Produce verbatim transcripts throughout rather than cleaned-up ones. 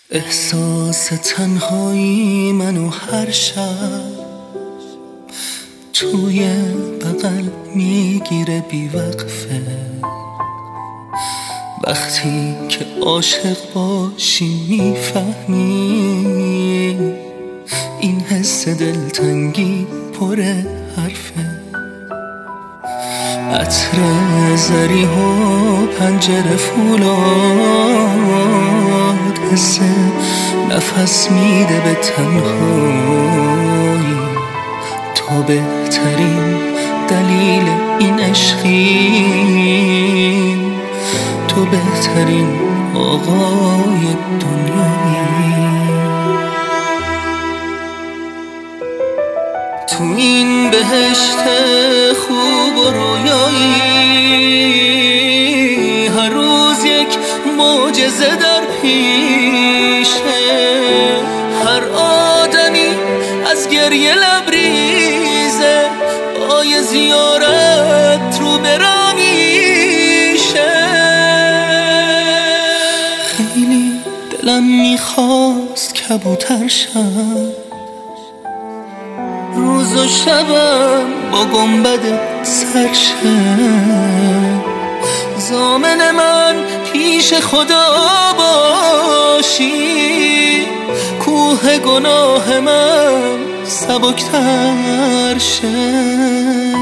احساس تنهایی منو هر شب توی بغل میگیره بی وقفه. وقتی که عاشق باشی میفهمی این حس دلتنگی پر حرفه. عطر زریح و پنجره فولاد حس نفس میده به تنهایی. تو بهترین دلیل این عشقی، تو بهترین آقای دنیایی. تو این بهشت خوب و رویایی هر روز یک معجزه در پیشه. هر آدمی از گریه لبریزه، پای زیارت رو برامیشه. خیلی دلم میخواست کبوتر شم، روز و شبم با گنبد سرشم. ضامن من پیش خدا باشی، کوه گناه من سبکتر شه.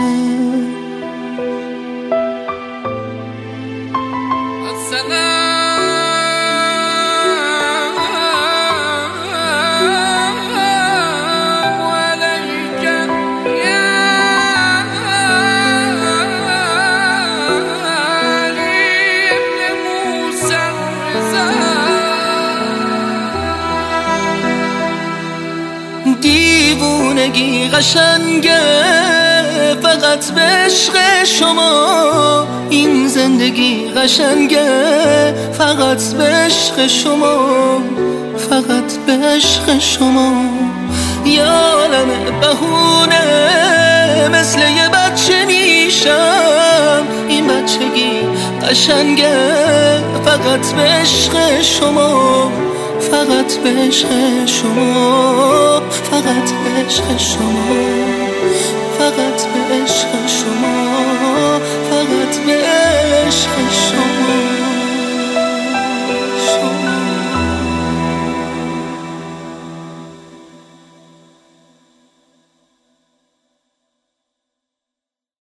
دیوونگی قشنگه فقط به عشق شما، این زندگی قشنگه فقط به عشق شما، فقط به عشق شما. یه عالم بهونه مثل یه بچه میشم، این بچگی قشنگه فقط به عشق شما، فقط به عشق شما، فقط به عشق شما.